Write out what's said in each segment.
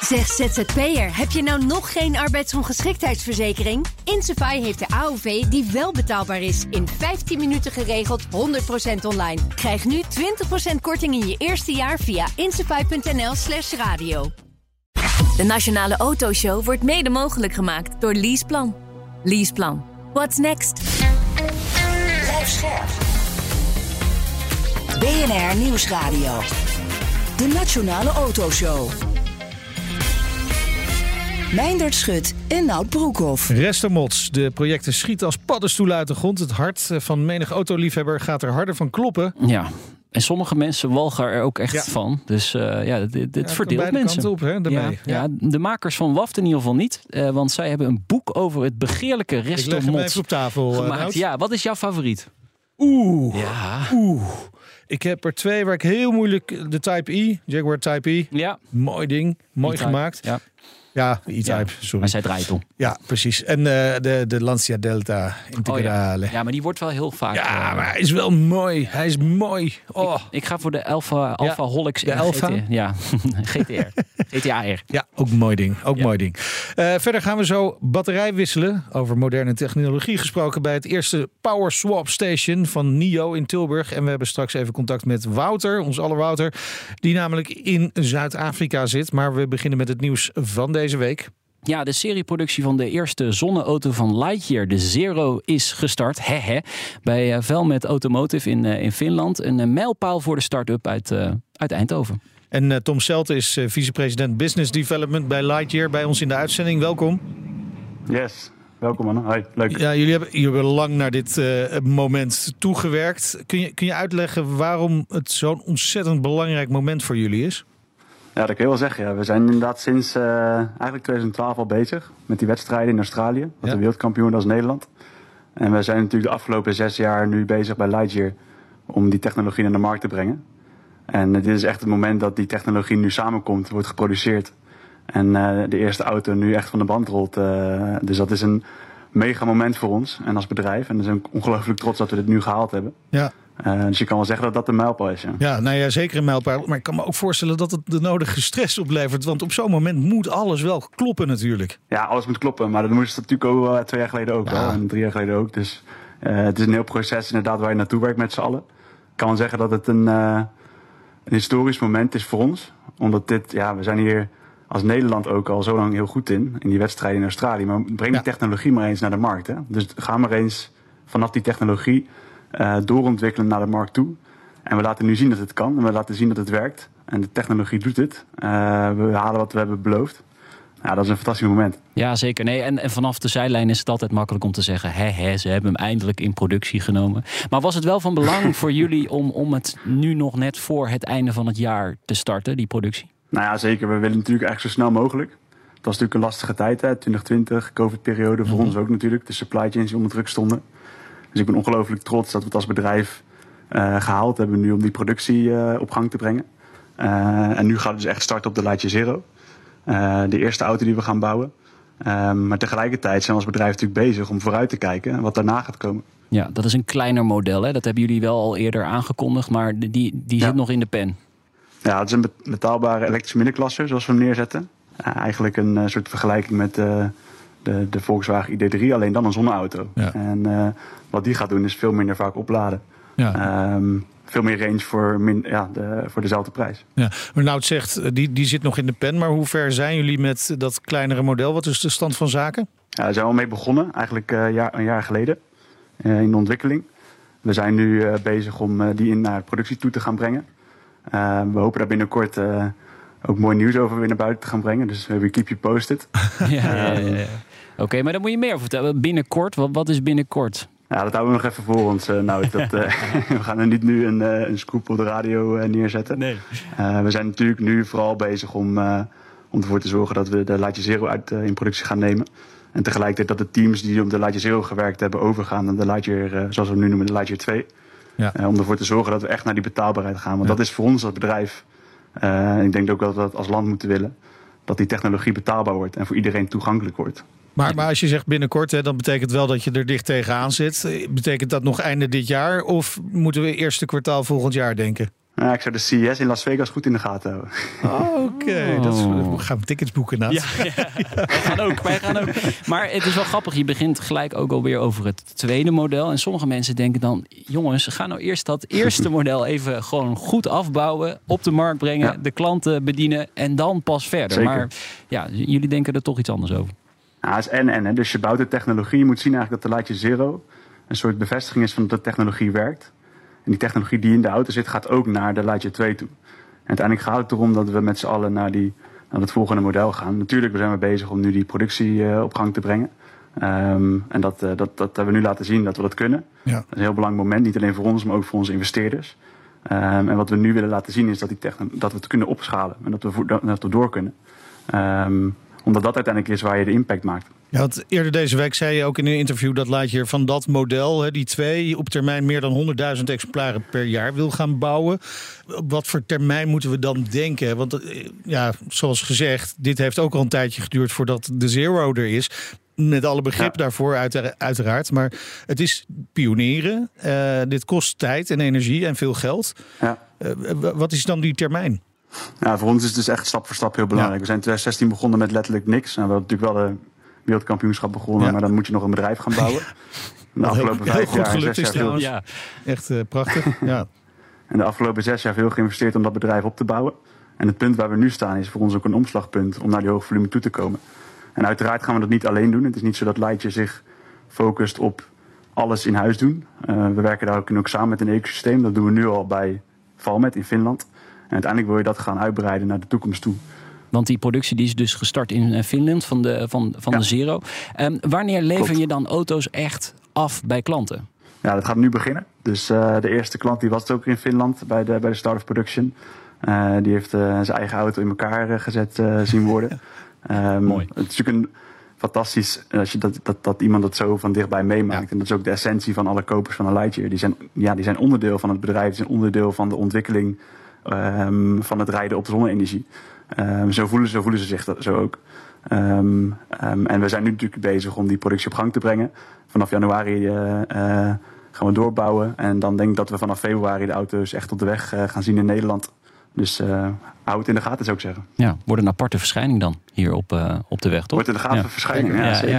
Zeg ZZP'er, heb je nou nog geen arbeidsongeschiktheidsverzekering? Insafai heeft de AOV die wel betaalbaar is. In 15 minuten geregeld, 100% online. Krijg nu 20% korting in je eerste jaar via insafai.nl/radio. De Nationale Autoshow wordt mede mogelijk gemaakt door Leaseplan. Leaseplan. What's next? Blijf scherp. BNR Nieuwsradio. De Nationale Autoshow. Meindert Schut en Nout Broekhoff. Restermots. De projecten schieten als paddenstoelen uit de grond. Het hart van menig autoliefhebber gaat er harder van kloppen. Ja, en sommige mensen walgen er ook echt van. Dus dit verdeelt mensen. Op, hè, ja, de makers van WAFT in ieder geval niet. Want zij hebben een boek over het begeerlijke Restermots. Ik leg hem even op tafel. Gemaakt. Ja, wat is jouw favoriet? Oeh. Ik heb er 2 waar ik heel moeilijk... De Type E, Jaguar Type E. Ja. Mooi ding, mooi gemaakt. Ja, E-Type, sorry. Maar zij draait om. Ja, precies. En de Lancia Delta Integrale. Ja, maar die wordt wel heel vaak... Ja, maar hij is wel mooi. Hij is mooi. Oh. Ik ga voor de Alfa Holix. De Alfa? GTA-R. Ja, ook een mooi ding. Mooi ding. Verder gaan we zo batterij wisselen. Over moderne technologie gesproken bij het eerste Power Swap Station van NIO in Tilburg. En we hebben straks even contact met Wouter, ons aller Wouter, die namelijk in Zuid-Afrika zit. Maar we beginnen met het nieuws van deze week. Ja, de serieproductie van de eerste zonneauto van Lightyear, de Zero, is gestart. Bij Valmet Automotive in Finland. Een mijlpaal voor de start-up uit Eindhoven. En Tom Selte is vicepresident Business Development bij Lightyear bij ons in de uitzending. Welkom. Yes, welkom man. Hoi, leuk. Ja, jullie hebben lang naar dit moment toegewerkt. Kun je uitleggen waarom het zo'n ontzettend belangrijk moment voor jullie is? Ja, dat kun je wel zeggen. Ja. We zijn inderdaad sinds eigenlijk 2012 al bezig met die wedstrijden in Australië. Wat de wereldkampioen als Nederland. En we zijn natuurlijk de afgelopen 6 jaar nu bezig bij Lightyear om die technologie naar de markt te brengen. En dit is echt het moment dat die technologie nu samenkomt, wordt geproduceerd. En de eerste auto nu echt van de band rolt. Dus dat is een mega moment voor ons en als bedrijf. En we zijn ongelooflijk trots dat we dit nu gehaald hebben. Ja. Dus je kan wel zeggen dat dat een mijlpaal is. Ja. Ja, nou ja, zeker een mijlpaal. Maar ik kan me ook voorstellen dat het de nodige stress oplevert. Want op zo'n moment moet alles wel kloppen natuurlijk. Ja, alles moet kloppen. Maar dat moest het natuurlijk ook 2 jaar geleden ook wel. En 3 jaar geleden ook. Dus het is een heel proces inderdaad waar je naartoe werkt met z'n allen. Ik kan wel zeggen dat het een historisch moment is voor ons. Omdat we zijn hier als Nederland ook al zo lang heel goed in die wedstrijden in Australië. Maar breng die technologie maar eens naar de markt. Hè? Dus ga maar eens vanaf die technologie doorontwikkelen naar de markt toe. En we laten nu zien dat het kan. En we laten zien dat het werkt. En de technologie doet het. We halen wat we hebben beloofd. Ja, dat is een fantastisch moment. Ja, zeker. Nee, en vanaf de zijlijn is het altijd makkelijk om te zeggen... ze hebben hem eindelijk in productie genomen. Maar was het wel van belang voor jullie om het nu nog net voor het einde van het jaar te starten, die productie? Nou ja, zeker. We willen natuurlijk eigenlijk zo snel mogelijk. Het was natuurlijk een lastige tijd, hè? 2020, COVID-periode. Voor ons ook natuurlijk. De supply chains die onder druk stonden. Dus ik ben ongelooflijk trots dat we het als bedrijf gehaald hebben nu om die productie op gang te brengen. En nu gaat het dus echt starten op de Lightyear Zero. De eerste auto die we gaan bouwen. Maar tegelijkertijd zijn we als bedrijf natuurlijk bezig om vooruit te kijken wat daarna gaat komen. Ja, dat is een kleiner model. Hè? Dat hebben jullie wel al eerder aangekondigd, maar die zit nog in de pen. Ja, het is een betaalbare elektrische middenklasse zoals we hem neerzetten. Eigenlijk een soort vergelijking met de Volkswagen ID3, alleen dan een zonneauto. Ja. En wat die gaat doen is veel minder vaak opladen. Ja. Veel meer range voor dezelfde prijs. Ja, maar nou het zegt, die zit nog in de pen. Maar hoe ver zijn jullie met dat kleinere model? Wat is de stand van zaken? Ja, daar zijn we al mee begonnen, eigenlijk een jaar geleden. In de ontwikkeling. We zijn nu bezig om die naar productie toe te gaan brengen. We hopen daar binnenkort ook mooi nieuws over weer naar buiten te gaan brengen. Dus we keep you posted. Ja. Oké, maar dan moet je meer over vertellen. Binnenkort, wat is binnenkort? Ja, dat houden we nog even voor ons. We gaan er niet nu een scoop op de radio neerzetten. Nee. We zijn natuurlijk nu vooral bezig om ervoor te zorgen dat we de Lightyear Zero in productie gaan nemen. En tegelijkertijd dat de teams die op de Lightyear Zero gewerkt hebben overgaan naar de Lightyear, zoals we hem nu noemen, de Lightyear 2. Ja. Om ervoor te zorgen dat we echt naar die betaalbaarheid gaan. Want dat is voor ons als bedrijf, ik denk ook dat we dat als land moeten willen, dat die technologie betaalbaar wordt en voor iedereen toegankelijk wordt. Maar als je zegt binnenkort, dan betekent wel dat je er dicht tegenaan zit. Betekent dat nog einde dit jaar of moeten we eerste kwartaal volgend jaar denken? Nou, ik zou de CES in Las Vegas goed in de gaten houden. Oké, we gaan tickets boeken, Nat. Ja. Wij gaan ook. Maar het is wel grappig, je begint gelijk ook alweer over het tweede model. En sommige mensen denken dan, jongens, ga nou eerst dat eerste model even gewoon goed afbouwen, op de markt brengen, de klanten bedienen en dan pas verder. Zeker. Maar ja, jullie denken er toch iets anders over. Ja, het is en. Dus je bouwt de technologie. Je moet zien eigenlijk dat de Lightyear Zero een soort bevestiging is van dat de technologie werkt. En die technologie die in de auto zit, gaat ook naar de Lightyear 2 toe. En uiteindelijk gaat het erom dat we met z'n allen naar het volgende model gaan. Natuurlijk, we zijn bezig om nu die productie op gang te brengen. En dat hebben we nu laten zien dat we dat kunnen. Ja. Dat is een heel belangrijk moment, niet alleen voor ons, maar ook voor onze investeerders. En wat we nu willen laten zien is dat we het kunnen opschalen en dat we door kunnen. Omdat dat uiteindelijk is waar je de impact maakt. Ja, want eerder deze week zei je ook in een interview dat Lightyear van dat model, die 2, op termijn meer dan 100.000 exemplaren per jaar wil gaan bouwen. Op wat voor termijn moeten we dan denken? Want zoals gezegd, dit heeft ook al een tijdje geduurd voordat de Zero er is. Met alle begrip daarvoor uiteraard. Maar het is pionieren. Dit kost tijd en energie en veel geld. Ja. Wat is dan die termijn? Ja, voor ons is het dus echt stap voor stap heel belangrijk. We zijn in 2016 begonnen met letterlijk niks. Nou, we hebben natuurlijk wel de wereldkampioenschap begonnen, maar dan moet je nog een bedrijf gaan bouwen. De afgelopen 5 jaar, 6 jaar trouwens. Ja, echt prachtig. Ja. En de afgelopen 6 jaar veel geïnvesteerd om dat bedrijf op te bouwen. En het punt waar we nu staan is voor ons ook een omslagpunt om naar die hoge volume toe te komen. En uiteraard gaan we dat niet alleen doen. Het is niet zo dat Lightyear zich focust op alles in huis doen. We werken daar ook samen met een ecosysteem. Dat doen we nu al bij Valmet in Finland. En uiteindelijk wil je dat gaan uitbreiden naar de toekomst toe. Want die productie die is dus gestart in Finland van de Zero. Wanneer lever je dan auto's echt af bij klanten? Ja, dat gaat nu beginnen. Dus de eerste klant die was ook in Finland bij de start of production. Die heeft zijn eigen auto in elkaar gezet zien worden. Mooi. Het is natuurlijk fantastisch als je dat iemand dat zo van dichtbij meemaakt. Ja. En dat is ook de essentie van alle kopers van een Lightyear. Die zijn onderdeel van het bedrijf, die zijn onderdeel van de ontwikkeling van het rijden op zonne-energie. Zo voelen ze zich zo ook. En we zijn nu natuurlijk bezig om die productie op gang te brengen. Vanaf januari gaan we doorbouwen. En dan denk ik dat we vanaf februari de auto's echt op de weg gaan zien in Nederland. Dus hou het in de gaten, zou ik zeggen. Ja, wordt een aparte verschijning dan hier op de weg, toch? Wordt een gave verschijning,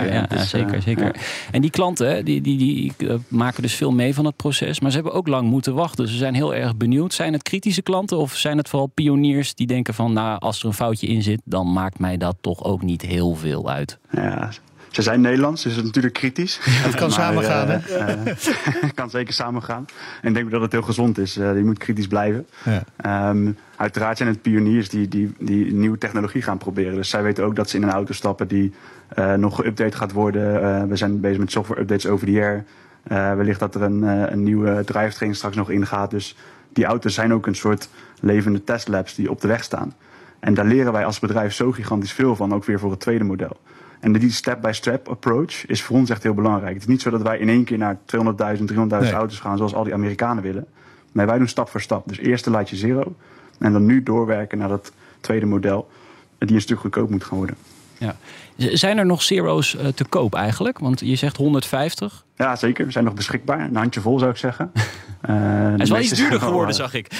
zeker. En die klanten, die maken dus veel mee van het proces. Maar ze hebben ook lang moeten wachten. Ze zijn heel erg benieuwd. Zijn het kritische klanten of zijn het vooral pioniers die denken van, nou, als er een foutje in zit, dan maakt mij dat toch ook niet heel veel uit? Ja, ze zijn Nederlands, dus het is natuurlijk kritisch. Het kan samengaan, hè? Het kan zeker samengaan. En ik denk dat het heel gezond is. Je moet kritisch blijven. Ja. Uiteraard zijn het pioniers die nieuwe technologie gaan proberen. Dus zij weten ook dat ze in een auto stappen die nog geüpdate gaat worden. We zijn bezig met software updates over the air. Wellicht dat er een nieuwe drivetrain straks nog ingaat. Dus die auto's zijn ook een soort levende testlabs die op de weg staan. En daar leren wij als bedrijf zo gigantisch veel van, ook weer voor het tweede model. En die step-by-step approach is voor ons echt heel belangrijk. Het is niet zo dat wij in één keer naar 200.000, 300.000 auto's gaan zoals al die Amerikanen willen. Nee, wij doen stap voor stap. Dus eerst de Lightyear Zero en dan nu doorwerken naar dat tweede model die een stuk goedkoop moet gaan worden. Ja. Zijn er nog Zero's te koop eigenlijk? Want je zegt 150. Ja, zeker. We zijn nog beschikbaar. Een handjevol zou ik zeggen. Hij is wel iets duurder geworden, zag ik.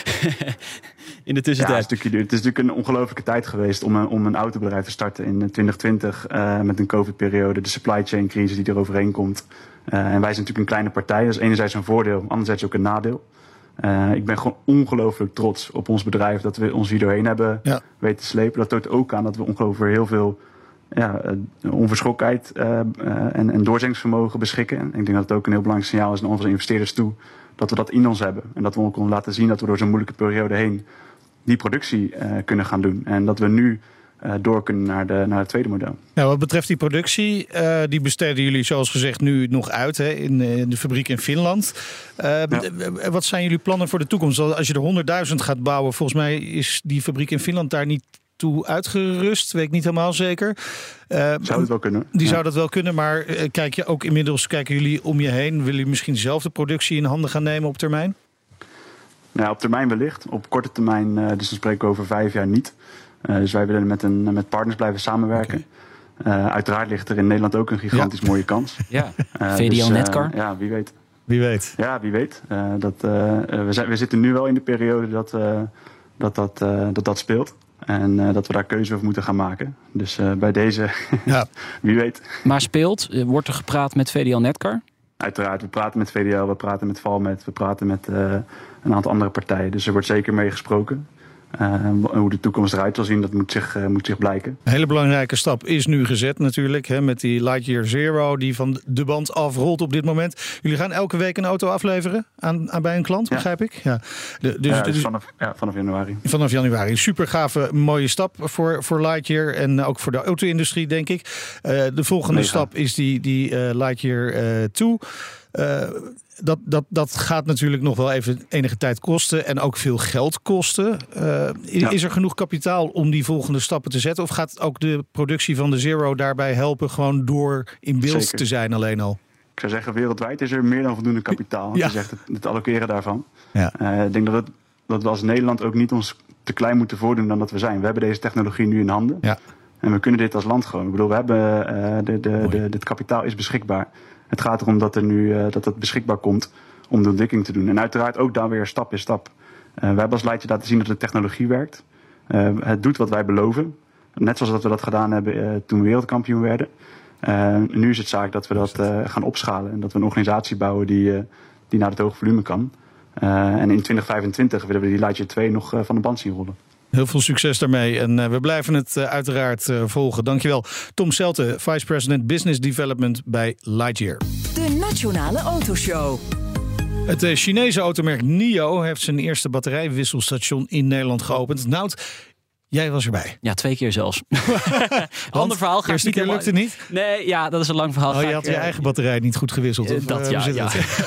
In de tussentijd. Ja, een stukje duur. Het is natuurlijk een ongelofelijke tijd geweest om een autobedrijf te starten in 2020 met een COVID-periode. De supply chain crisis die er overheen komt. En wij zijn natuurlijk een kleine partij. Dat is enerzijds een voordeel, anderzijds ook een nadeel. Ik ben gewoon ongelooflijk trots op ons bedrijf dat we ons hier doorheen hebben weten slepen. Dat toont ook aan dat we ongelooflijk heel veel onverschrokkenheid en doorzettingsvermogen beschikken. En ik denk dat het ook een heel belangrijk signaal is naar onze investeerders toe dat we dat in ons hebben. En dat we ook kunnen laten zien dat we door zo'n moeilijke periode heen die productie kunnen gaan doen. En dat we nu door kunnen naar het tweede model. Nou, wat betreft die productie, die besteden jullie zoals gezegd nu nog uit in de fabriek in Finland. Wat zijn jullie plannen voor de toekomst? Als je er 100.000 gaat bouwen, volgens mij is die fabriek in Finland daar niet toe uitgerust, weet ik niet helemaal zeker. Zou het wel kunnen. Die zou dat wel kunnen, maar kijken jullie om je heen? Willen jullie misschien zelf de productie in handen gaan nemen op termijn? Ja, op termijn wellicht. Op korte termijn, dus dan spreken we over 5 jaar niet. Dus wij willen met partners blijven samenwerken. Okay. Uiteraard ligt er in Nederland ook een gigantisch mooie kans. Ja, VDL Netcar. Ja, wie weet. Wie weet. Ja, wie weet. We zitten nu wel in de periode dat speelt. En dat we daar keuze over moeten gaan maken. Dus bij deze, wie weet. Maar speelt, wordt er gepraat met VDL Netcar? Uiteraard, we praten met VDL, we praten met Valmet, we praten met een aantal andere partijen. Dus er wordt zeker mee gesproken. Hoe de toekomst eruit zal zien, dat moet zich blijken. Een hele belangrijke stap is nu gezet natuurlijk. Hè, met die Lightyear Zero die van de band afrolt op dit moment. Jullie gaan elke week een auto afleveren bij een klant, begrijp ik? Ja. Dus vanaf januari. Vanaf januari. Super gave, mooie stap voor Lightyear. En ook voor de auto-industrie, denk ik. De volgende stap is die Lightyear 2. Dat gaat natuurlijk nog wel even enige tijd kosten en ook veel geld kosten. Is er genoeg kapitaal om die volgende stappen te zetten? Of gaat ook de productie van de Zero daarbij helpen gewoon door in beeld te zijn alleen al? Ik zou zeggen, wereldwijd is er meer dan voldoende kapitaal. Ja. Het is echt het allokeren daarvan. Ja. Ik denk dat we als Nederland ook niet ons te klein moeten voordoen dan dat we zijn. We hebben deze technologie nu in handen. Ja. En we kunnen dit als land gewoon. Ik bedoel, we hebben het kapitaal is beschikbaar. Het gaat erom dat er nu dat beschikbaar komt om de ontwikkeling te doen. En uiteraard ook daar weer stap in stap. We hebben als Lightyear laten zien dat de technologie werkt. Het doet wat wij beloven. Net zoals dat we dat gedaan hebben toen we wereldkampioen werden. Nu is het zaak dat we dat gaan opschalen. En dat we een organisatie bouwen die naar het hoge volume kan. En in 2025 willen we die Lightyear 2 nog van de band zien rollen. Heel veel succes daarmee en we blijven het uiteraard volgen. Dankjewel. Tom Selte, Vice President Business Development bij Lightyear. De Nationale Autoshow. Het Chinese automerk NIO heeft zijn eerste batterijwisselstation in Nederland geopend. Nout, jij was erbij. Ja, 2 keer zelfs. Ander verhaal. Eerste keer lukte het niet? Nee, ja, dat is een lang verhaal. Je had je eigen batterij niet goed gewisseld. Dat ja.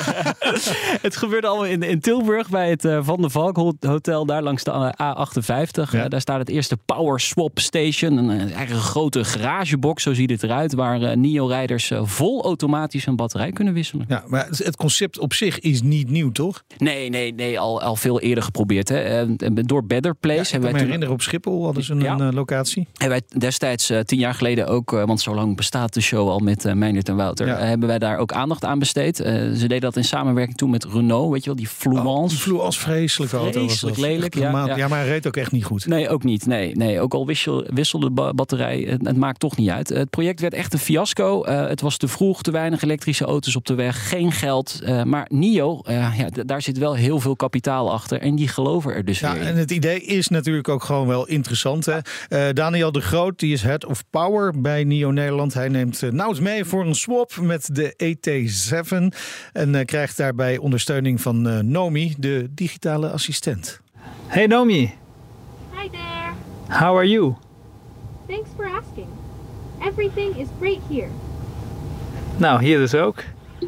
Het gebeurde allemaal in Tilburg bij het Van der Valk Hotel. Daar langs de A58. Ja. Daar staat het eerste Power Swap Station. Een eigen grote garagebox, zo ziet het eruit. Waar NIO-rijders vol automatisch een batterij kunnen wisselen. Ja, maar het concept op zich is niet nieuw, toch? Nee, al veel eerder geprobeerd. Hè. Door Better Place. Ja, ik kan me herinneren op Schiphol hadden ze een locatie. En wij destijds 10 jaar geleden ook, want zo lang bestaat de show al met Meijnert en Wouter, hebben wij daar ook aandacht aan besteed. Ze deden dat in samenwerking toen met Renault, weet je wel, die Fluence. Die Fluence, vreselijke auto was dat. Vreselijk lelijk. Ja, maar hij reed ook echt niet goed. Nee, ook niet. Nee, ook al wisselde de batterij, het maakt toch niet uit. Het project werd echt een fiasco. Het was te vroeg, te weinig elektrische auto's op de weg, geen geld. Maar NIO, daar zit wel heel veel kapitaal achter en die geloven er dus weer in. En het idee is natuurlijk ook gewoon wel interessant. Hè? Daniel de Groot, die is Head of Power bij NIO Nederland. Hij neemt Nout mee voor een swap met de ET7 en krijgt daarbij ondersteuning van Nomi, de digitale assistent. Hey Nomi. Hi there. How are you? Thanks for asking. Everything is great here. Nou, hier dus ook.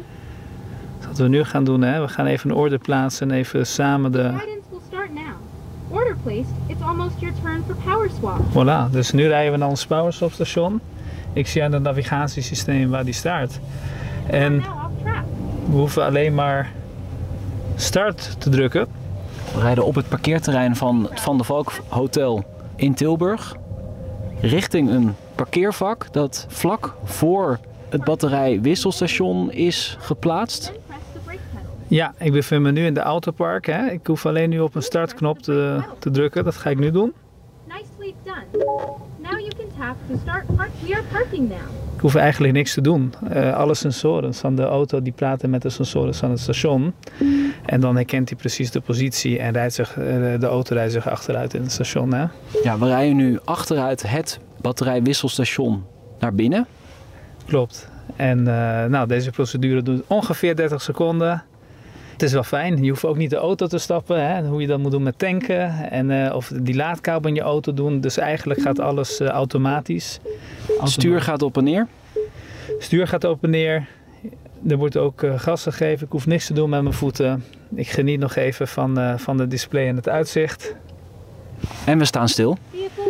Wat we nu gaan doen, hè? We gaan even een order plaatsen en even samen de... Guidance will start now. Order placed, it's almost your turn for power swap. Voilà, dus nu rijden we naar ons power swap station. Ik zie aan het navigatiesysteem waar die staat. En we hoeven alleen maar start te drukken. We rijden op het parkeerterrein van het Van der Valk Hotel in Tilburg. Richting een parkeervak dat vlak voor het batterijwisselstation is geplaatst. Ja, ik bevind me nu in de autopark. Hè. Ik hoef alleen nu op een startknop te drukken. Dat ga ik nu doen. Nicely done. Now you can tap to start park. We are parking now. Ik hoef eigenlijk niks te doen. Alle sensoren van de auto die praten met de sensoren van het station. En dan herkent hij precies de positie en de auto rijdt zich achteruit in het station. Hè. Ja, we rijden nu achteruit het batterijwisselstation naar binnen. Klopt. En deze procedure duurt ongeveer 30 seconden. Het is wel fijn. Je hoeft ook niet de auto te stappen. Hè? Hoe je dat moet doen met tanken. En of die laadkabel in je auto doen. Dus eigenlijk gaat alles automatisch. Stuur gaat op en neer? Stuur gaat op en neer. Er wordt ook gas gegeven. Ik hoef niks te doen met mijn voeten. Ik geniet nog even van de display en het uitzicht. En we staan stil.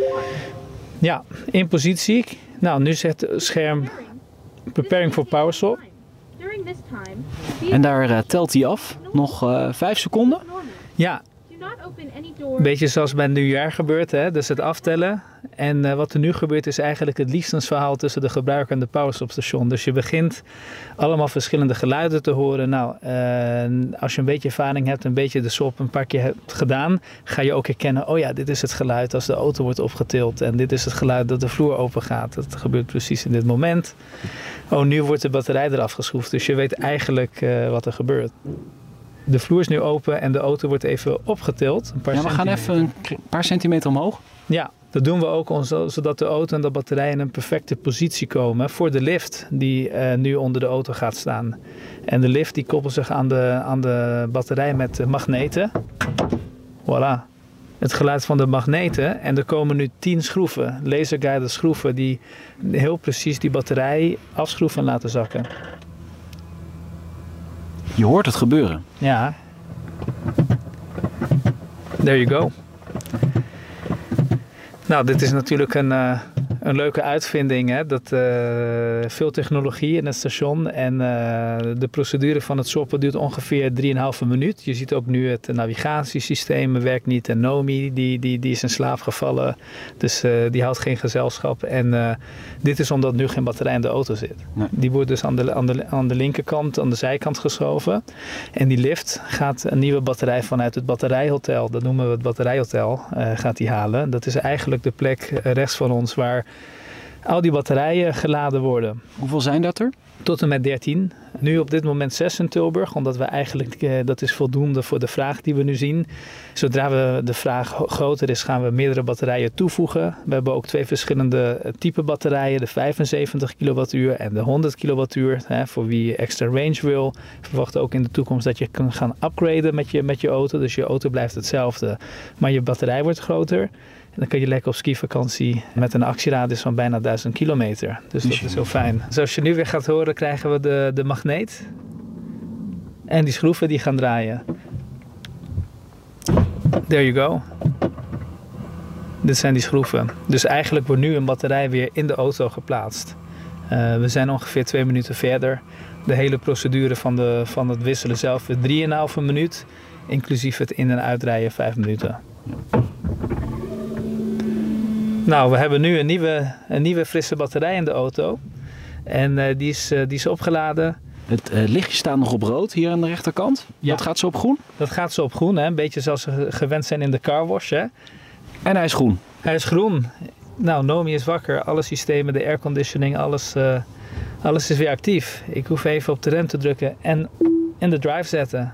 Ja, in positie. Nou, nu zegt het scherm preparing for power swap. En daar telt hij af. Nog 5 seconden. Ja, not open any doors. Een beetje zoals bij nieuwjaar gebeurt, hè? Dus het aftellen. En wat er nu gebeurt is eigenlijk het liefdesverhaal tussen de gebruiker en de powerstopstation. Dus je begint allemaal verschillende geluiden te horen. Nou, als je een beetje ervaring hebt, een beetje de swap een paar keer hebt gedaan, ga je ook herkennen, oh ja, dit is het geluid als de auto wordt opgetild. En dit is het geluid dat de vloer open gaat. Dat gebeurt precies in dit moment. Oh, nu wordt de batterij eraf geschroefd. Dus je weet eigenlijk wat er gebeurt. De vloer is nu open en de auto wordt even opgetild. We gaan even een paar centimeter omhoog. Ja, dat doen we ook zodat de auto en de batterij in een perfecte positie komen voor de lift die nu onder de auto gaat staan. En de lift die koppelt zich aan de batterij met magneten. Voilà. Het geluid van de magneten. En er komen nu 10 schroeven, laserguided schroeven, die heel precies die batterij afschroeven en laten zakken. Je hoort het gebeuren. Ja. There you go. Nou, dit is natuurlijk een leuke uitvinding. Hè? Dat, veel technologie in het station. En de procedure van het swappen duurt ongeveer 3,5 minuut. Je ziet ook nu het navigatiesysteem werkt niet. En Nomi die is in slaap gevallen. Dus die houdt geen gezelschap. En dit is omdat nu geen batterij in de auto zit. Nee. Die wordt dus aan de linkerkant, aan de zijkant geschoven. En die lift gaat een nieuwe batterij vanuit het batterijhotel. Dat noemen we het batterijhotel. Gaat die halen. Dat is eigenlijk de plek rechts van ons waar al die batterijen geladen worden. Hoeveel zijn dat er? Tot en met 13. Nu op dit moment 6 in Tilburg, omdat we eigenlijk, dat is voldoende voor de vraag die we nu zien. Zodra de vraag groter is, gaan we meerdere batterijen toevoegen. We hebben ook 2 verschillende type batterijen, de 75 kilowattuur en de 100 kilowattuur. Voor wie extra range wil. We verwachten ook in de toekomst dat je kan gaan upgraden met je auto. Dus je auto blijft hetzelfde, maar je batterij wordt groter. En dan kun je lekker op skivakantie met een actieradius van bijna 1000 kilometer. Dus dat is heel fijn. Zoals je nu weer gaat horen, krijgen we de magneet. En die schroeven die gaan draaien. There you go. Dit zijn die schroeven. Dus eigenlijk wordt nu een batterij weer in de auto geplaatst. We zijn ongeveer 2 minuten verder. De hele procedure van het wisselen zelf is 3,5 minuut. Inclusief het in- en uitrijden 5 minuten. Nou, we hebben nu een nieuwe frisse batterij in de auto. En die is opgeladen. Het lichtje staat nog op rood hier aan de rechterkant. Ja. Dat gaat zo op groen? Dat gaat zo op groen, hè? Een beetje zoals we gewend zijn in de carwash. Hè? En hij is groen? Hij is groen. Nou, Nomi is wakker. Alle systemen, de airconditioning, alles is weer actief. Ik hoef even op de rem te drukken en in de drive zetten.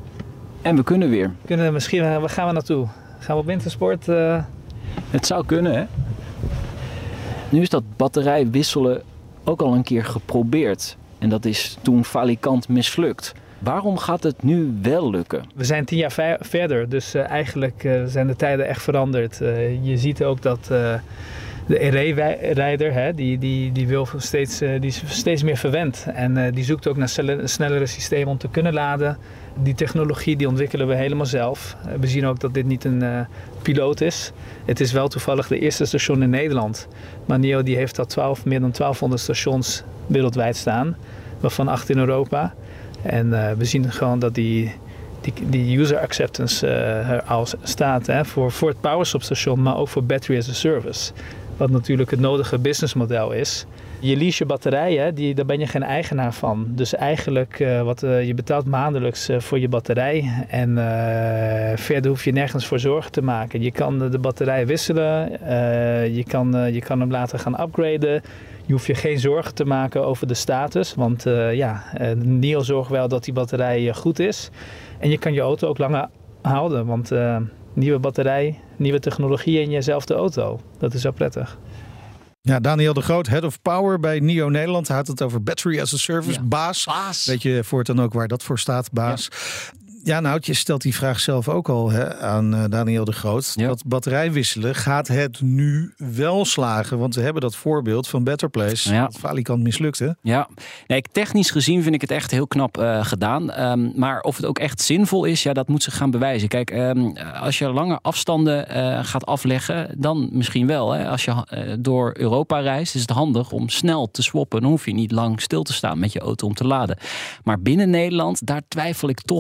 En we kunnen weer? Waar gaan we naartoe? Gaan we op wintersport? Het zou kunnen, hè? Nu is dat batterij wisselen ook al een keer geprobeerd. En dat is toen falikant mislukt. Waarom gaat het nu wel lukken? We zijn 10 jaar verder, dus eigenlijk zijn de tijden echt veranderd. Je ziet ook dat de RE-rijder, die wil die is steeds meer verwend. En die zoekt ook naar snellere systemen om te kunnen laden. Die technologie die ontwikkelen we helemaal zelf. We zien ook dat dit niet een piloot is. Het is wel toevallig de eerste station in Nederland. Maar NIO die heeft al meer dan 1200 stations wereldwijd staan. Waarvan 8 in Europa. En we zien gewoon dat die user acceptance er al staat. Voor het powerstopstation, maar ook voor battery as a service. Wat natuurlijk het nodige businessmodel is. Je lease je batterij, daar ben je geen eigenaar van. Dus eigenlijk, je betaalt maandelijks voor je batterij. En verder hoef je nergens voor zorgen te maken. Je kan de batterij wisselen. Je kan hem laten gaan upgraden. Je hoeft je geen zorgen te maken over de status. Want NIO zorgt wel dat die batterij goed is. En je kan je auto ook langer houden. Want nieuwe batterij, nieuwe technologie in jezelfde auto. Dat is wel prettig. Ja, Daniel de Groot, Head of Power bij NIO Nederland. Hij had het over Battery as a Service, ja. BAS. Weet je voor het dan ook waar dat voor staat, BAS? Ja, nou, je stelt die vraag zelf ook al aan Daniel de Groot. Ja. Dat batterij wisselen, gaat het nu wel slagen? Want we hebben dat voorbeeld van Better Place. Ja. Dat falikant mislukte. Ja, nee, technisch gezien vind ik het echt heel knap gedaan. Maar of het ook echt zinvol is, dat moet zich gaan bewijzen. Kijk, als je lange afstanden gaat afleggen, dan misschien wel. Hè. Als je door Europa reist, is het handig om snel te swappen. Dan hoef je niet lang stil te staan met je auto om te laden. Maar binnen Nederland, daar twijfel ik toch aan.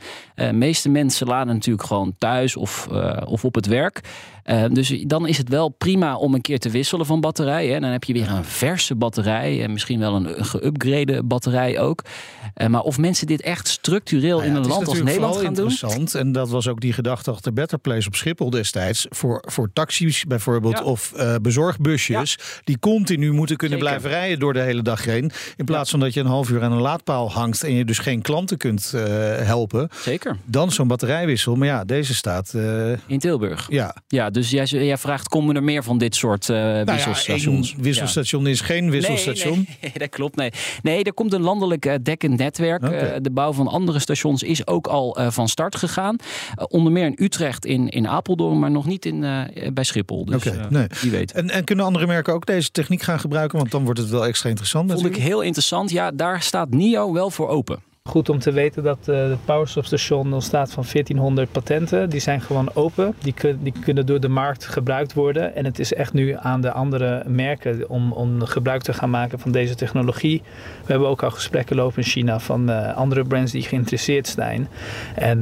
meeste mensen laden natuurlijk gewoon thuis of op het werk. Dus dan is het wel prima om een keer te wisselen van batterij. Hè. Dan heb je weer een verse batterij en misschien wel een geüpgrade batterij ook. Maar of mensen dit echt structureel in een land als Nederland gaan doen? Interessant. En dat was ook die gedachte achter Better Place op Schiphol destijds. Voor taxis bijvoorbeeld of bezorgbusjes. Die continu moeten kunnen blijven rijden door de hele dag heen. In plaats van dat je een half uur aan een laadpaal hangt en je dus geen klanten kunt helpen. Zeker. Dan zo'n batterijwissel. Maar ja, deze staat in Tilburg. Ja, dus jij vraagt, komen er meer van dit soort wisselstations? Één wisselstation is geen wisselstation. Nee, dat klopt. Nee, er komt een landelijk dekkend netwerk. Okay. De bouw van andere stations is ook al van start gegaan. Onder meer in Utrecht, in Apeldoorn, maar nog niet bij Schiphol. Dus wie weet. En kunnen andere merken ook deze techniek gaan gebruiken? Want dan wordt het wel extra interessant. Vond ik heel interessant. Ja, daar staat NIO wel voor open. Goed om te weten dat het PowerSwap station ontstaat van 1400 patenten. Die zijn gewoon open. Die kunnen door de markt gebruikt worden. En het is echt nu aan de andere merken om gebruik te gaan maken van deze technologie. We hebben ook al gesprekken lopen in China van andere brands die geïnteresseerd zijn. En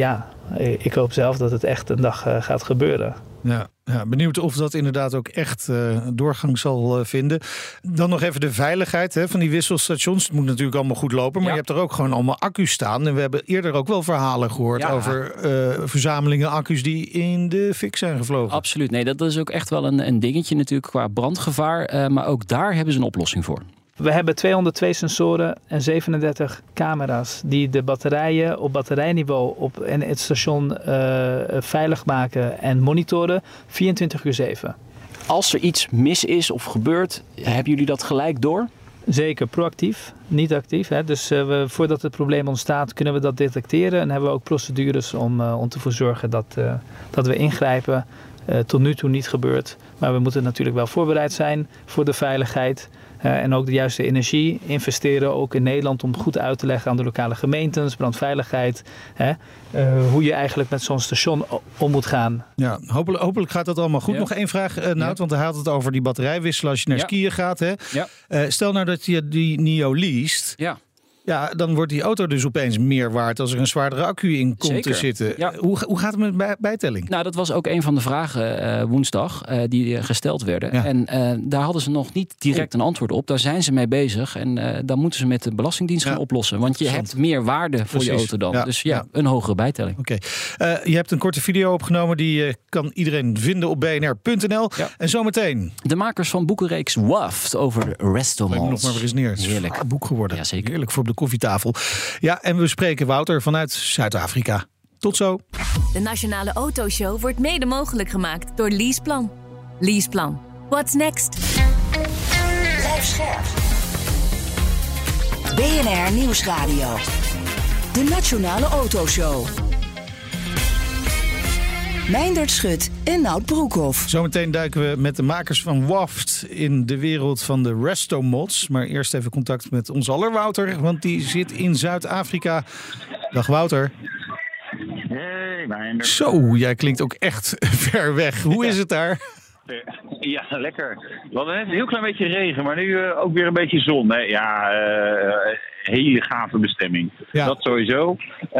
ik hoop zelf dat het echt een dag gaat gebeuren. Ja, benieuwd of dat inderdaad ook echt doorgang zal vinden. Dan nog even de veiligheid van die wisselstations. Het moet natuurlijk allemaal goed lopen, maar je hebt er ook gewoon allemaal accu's staan. En we hebben eerder ook wel verhalen gehoord over verzamelingen accu's die in de fik zijn gevlogen. Absoluut. Nee, dat is ook echt wel een dingetje natuurlijk qua brandgevaar. Maar ook daar hebben ze een oplossing voor. We hebben 202 sensoren en 37 camera's die de batterijen op batterijniveau en het station veilig maken en monitoren 24/7. Als er iets mis is of gebeurt, hebben jullie dat gelijk door? Zeker, proactief, niet actief. Hè. Dus voordat het probleem ontstaat kunnen we dat detecteren en hebben we ook procedures om ervoor zorgen dat we ingrijpen. Tot nu toe niet gebeurd, maar we moeten natuurlijk wel voorbereid zijn voor de veiligheid. En ook de juiste energie investeren, ook in Nederland, om goed uit te leggen aan de lokale gemeentes, brandveiligheid. Hoe je eigenlijk met zo'n station om moet gaan. Ja, hopelijk gaat dat allemaal goed. Ja. Nog één vraag, Nout, want hij had het over die batterijwisselen als je naar skiën gaat. Hè? Ja. Stel nou dat je die NIO leest. Ja, dan wordt die auto dus opeens meer waard als er een zwaardere accu in komt te zitten. Ja. Hoe gaat het met bijtelling? Nou, dat was ook een van de vragen woensdag die gesteld werden. Ja. En daar hadden ze nog niet direct een antwoord op. Daar zijn ze mee bezig. En dan moeten ze met de Belastingdienst gaan oplossen. Want je hebt meer waarde voor je auto dan. Ja. Dus een hogere bijtelling. Oké. Je hebt een korte video opgenomen. Die kan iedereen vinden op bnr.nl. Ja. En zometeen. De makers van boekenreeks WAFT over Restomals. Leg nog maar weer eens neer. Heerlijk. Boek geworden. Ja, zeker. Heerlijk voor op de koffietafel. Ja, en we spreken Wouter vanuit Zuid-Afrika. Tot zo. De Nationale Autoshow wordt mede mogelijk gemaakt door Leaseplan. Leaseplan. What's next? Blijf scherp. BNR Nieuwsradio. De Nationale Autoshow. Meindert Schut en Nout Broekhoff. Zometeen duiken we met de makers van WAFT in de wereld van de Restomods. Maar eerst even contact met ons aller Wouter, want die zit in Zuid-Afrika. Dag Wouter. Hey Meindert. Zo, jij klinkt ook echt ver weg. Hoe is het daar? Ja, lekker. We hadden net een heel klein beetje regen, maar nu ook weer een beetje zon. Hè? Ja, hele gave bestemming. Ja. Dat sowieso.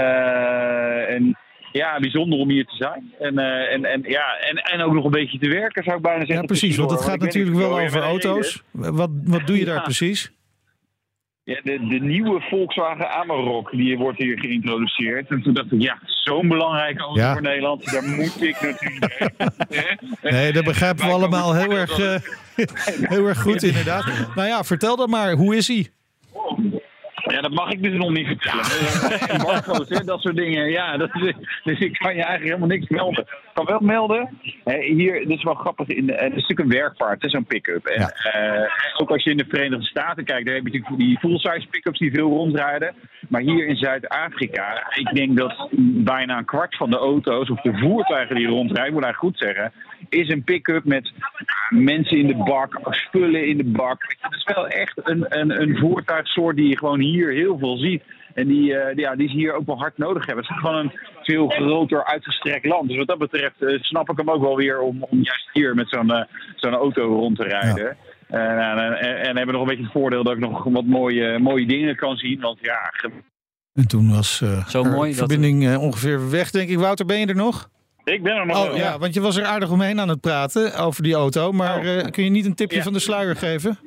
Ja, bijzonder om hier te zijn. En ook nog een beetje te werken, zou ik bijna zeggen. Ja, precies, want het gaat natuurlijk wel over auto's. Wat doe je daar precies? Ja, de nieuwe Volkswagen Amarok, die wordt hier geïntroduceerd. En toen dacht ik, zo'n belangrijke auto voor Nederland, daar moet ik natuurlijk heen. Nee, dat begrijpen we allemaal heel erg goed, inderdaad. Nou ja, vertel dan maar, hoe is hij? Ja, dat mag ik dus nog niet vertellen. Embargo's, dat soort dingen. Ja, dus ik kan je eigenlijk helemaal niks melden. Ik kan wel melden. Hier, dit is wel grappig. Het is natuurlijk een werkpaard, zo'n pick-up. Ja. Ook als je in de Verenigde Staten kijkt, dan heb je natuurlijk die full-size pick-ups die veel rondrijden. Maar hier in Zuid-Afrika, ik denk dat bijna een kwart van de auto's, of de voertuigen die rondrijden, moet ik eigenlijk goed zeggen, is een pick-up met mensen in de bak, spullen in de bak. Het is wel echt een voertuigsoort die je gewoon hier heel veel ziet. En die ze hier ook wel hard nodig hebben. Het is gewoon een veel groter uitgestrekt land. Dus wat dat betreft snap ik hem ook wel weer om juist hier met zo'n auto rond te rijden. Ja. En hebben nog een beetje het voordeel dat ik nog wat mooie dingen kan zien. Want En toen was Zo de mooi verbinding ongeveer weg, denk ik. Wouter, ben je er nog? Ik ben er nog wel. Ja, want je was er aardig omheen aan het praten over die auto. Maar kun je niet een tipje van de sluier geven?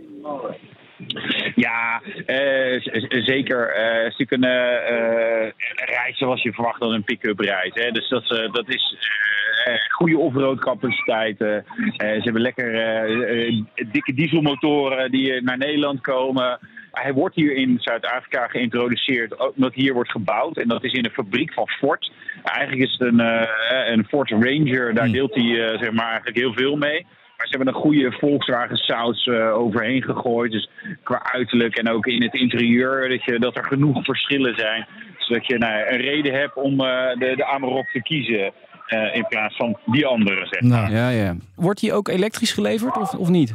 Ja, zeker. Het is natuurlijk een reis zoals je verwacht dan een pick-up reis. Hè. Dus dat is goede offroad capaciteiten. Ze hebben lekker dikke dieselmotoren die naar Nederland komen. Hij wordt hier in Zuid-Afrika geïntroduceerd omdat hier wordt gebouwd. En dat is in een fabriek van Ford. Eigenlijk is het een Ford Ranger. Daar deelt hij zeg maar eigenlijk heel veel mee. Maar ze hebben een goede Volkswagen saus overheen gegooid. Dus qua uiterlijk en ook in het interieur dat er genoeg verschillen zijn. Zodat je een reden hebt om de Amarok te kiezen in plaats van die andere. Zeg maar. Ja. Wordt die ook elektrisch geleverd of niet?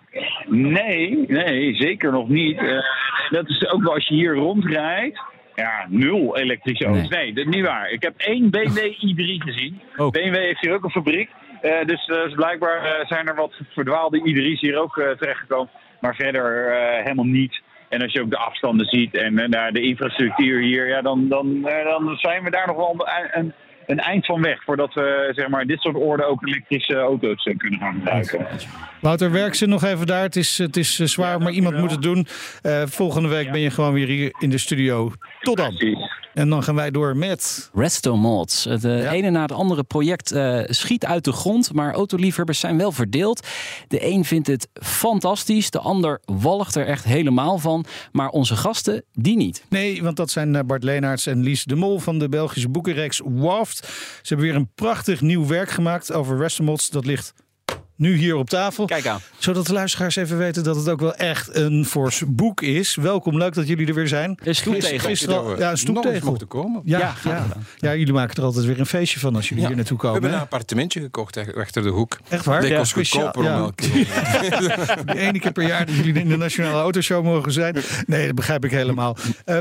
Nee, zeker nog niet. Dat is ook wel als je hier rondrijdt. Ja, 0 elektrische auto's. Nee, dat is niet waar. Ik heb 1 BMW i3 gezien. Oh. BMW heeft hier ook een fabriek. Dus blijkbaar zijn er wat verdwaalde i3's hier ook terechtgekomen. Maar verder helemaal niet. En als je ook de afstanden ziet en de infrastructuur hier, ja, dan zijn we daar nog wel een eind van weg. Voordat we zeg maar dit soort orde ook elektrische auto's kunnen gaan gebruiken. Wouter, werk ze nog even daar. Het is zwaar, maar iemand moet het doen. Volgende week ben je gewoon weer hier in de studio. Tot dan. Precies. En dan gaan wij door met Resto Mods. Het ene na het andere project schiet uit de grond, maar autoliefhebbers zijn wel verdeeld. De een vindt het fantastisch, de ander walgt er echt helemaal van. Maar onze gasten, die niet. Nee, want dat zijn Bart Leenaerts en Lies de Mol van de Belgische boekenreeks WAFT. Ze hebben weer een prachtig nieuw werk gemaakt over Resto Mods. Dat ligt nu hier op tafel. Kijk aan. Zodat de luisteraars even weten dat het ook wel echt een fors boek is. Welkom, leuk dat jullie er weer zijn. Een stoeptegel. Een stoeptegel. mochten komen. Ja, jullie maken er altijd weer een feestje van als jullie hier naartoe komen. We hebben hè? een appartementje gekocht achter de hoek. Echt waar? Dat kost goedkoper om elke keer. De ene keer per jaar dat jullie in de Nationale Autoshow mogen zijn. Nee, dat begrijp ik helemaal.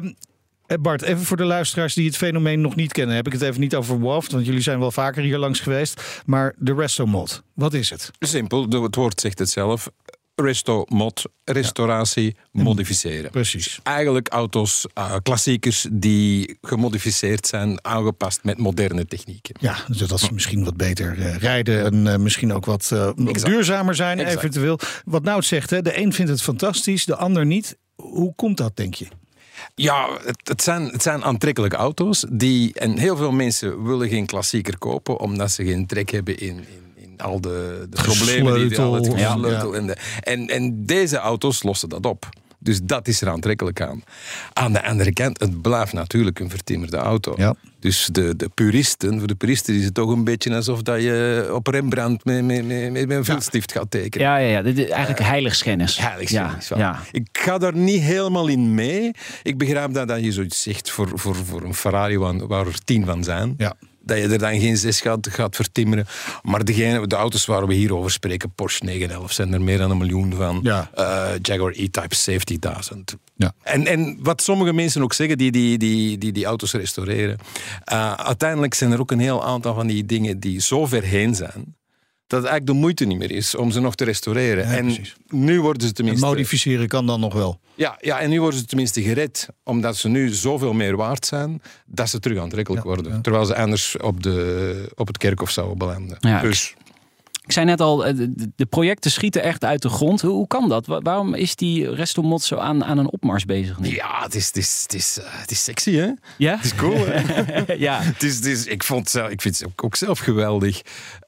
Bart, even voor de luisteraars die het fenomeen nog niet kennen. Heb ik het even niet over WAFT, want jullie zijn wel vaker hier langs geweest. Maar de Resto Mod, wat is het? Simpel, het woord zegt het zelf. Resto Mod, restauratie, modificeren. Precies. Eigenlijk auto's, klassiekers die gemodificeerd zijn, aangepast met moderne technieken. Ja, zodat ze misschien wat beter rijden en misschien ook wat duurzamer zijn eventueel. Wat Nout zegt, hè, de een vindt het fantastisch, de ander niet. Hoe komt dat, denk je? Ja, het zijn aantrekkelijke auto's. En heel veel mensen willen geen klassieker kopen omdat ze geen trek hebben in al de problemen die al het gesleutel. En deze auto's lossen dat op. Dus dat is er aantrekkelijk aan. Aan de andere kant, het blijft natuurlijk een vertimmerde auto. Ja. Dus voor de puristen is het toch een beetje alsof dat je op Rembrandt met een viltstift gaat tekenen. Ja. Dit is eigenlijk heiligschennis. Ja. Ik ga daar niet helemaal in mee. Ik begrijp dat je zoiets zegt voor een Ferrari waar er 10 van zijn. Ja. Dat je er dan geen 6 gaat vertimmeren. Maar de auto's waar we hier over spreken, Porsche 911, zijn er meer dan 1 miljoen van. Ja. Jaguar E-Type 70.000. Ja. En wat sommige mensen ook zeggen, die auto's restaureren. Uiteindelijk zijn er ook een heel aantal van die dingen die zo ver heen zijn, dat het eigenlijk de moeite niet meer is om ze nog te restaureren. Ja, en precies. Nu worden ze tenminste... En modificeren kan dan nog wel. Ja, en nu worden ze tenminste gered, omdat ze nu zoveel meer waard zijn, dat ze terug aantrekkelijk worden. Ja. Terwijl ze anders op het kerkhof zouden belanden. Ja, dus... Ik zei net al, de projecten schieten echt uit de grond. Hoe kan dat? Waarom is die Resto Mod zo aan een opmars bezig nu? Ja, het is sexy, hè? Ja? Het is cool, hè? Ja. Ik vind het ook zelf geweldig.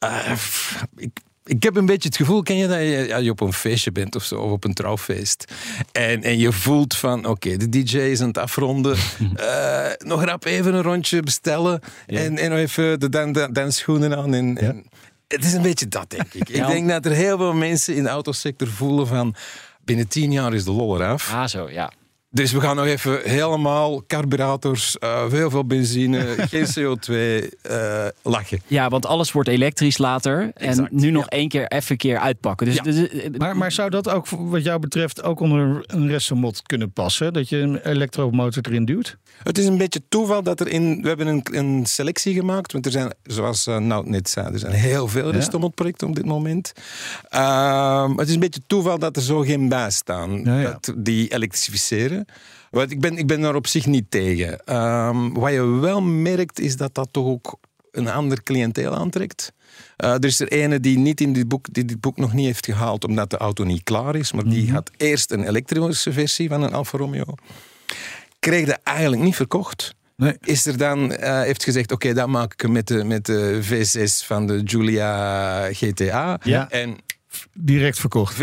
Ik heb een beetje het gevoel, ken je dat je op een feestje bent of zo, of op een trouwfeest. En je voelt van, oké, de DJ is aan het afronden. Nog rap even een rondje bestellen. Ja. En nog even de dansschoenen aan. En het is een beetje dat, denk ik. Ik denk dat er heel veel mensen in de autosector voelen van, binnen 10 jaar is de lol eraf. Ah, zo, ja. Dus we gaan nog even helemaal carburators, heel veel benzine, geen CO2, lachen. Ja, want alles wordt elektrisch later. Exact, en nu nog één keer uitpakken. Dus, maar zou dat ook wat jou betreft ook onder een Resto Mod kunnen passen? Dat je een elektromotor erin duwt? Het is een beetje toeval dat we hebben een selectie gemaakt. Want er zijn, zoals Nout net zei, er zijn heel veel Resto Mod projecten op dit moment. Het is een beetje toeval dat er zo geen bij staan. Die elektrificeren. Hè. Want ik ben daar op zich niet tegen. Wat je wel merkt, is dat toch ook een ander cliënteel aantrekt. Er is er ene die niet in dit boek nog niet heeft gehaald, omdat de auto niet klaar is. Maar die had eerst een elektrische versie van een Alfa Romeo. Kreeg dat eigenlijk niet verkocht. Nee. Is er dan, heeft gezegd, oké, dat maak ik met de V6 van de Giulia GTA. Ja. En direct verkocht.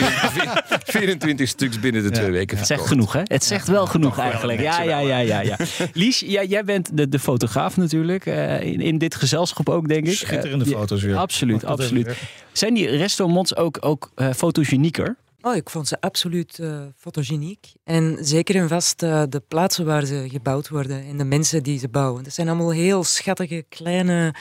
24 stuks binnen de 2 weken verkocht. Het zegt genoeg, hè? Het zegt wel genoeg eigenlijk. Ja. Lies, jij bent de fotograaf natuurlijk. In dit gezelschap ook, denk ik. Schitterende foto's weer. Absoluut. Zijn die restaurants ook fotogenieker? Oh, ik vond ze absoluut fotogeniek. En zeker en vast de plaatsen waar ze gebouwd worden en de mensen die ze bouwen. Dat zijn allemaal heel schattige, kleine,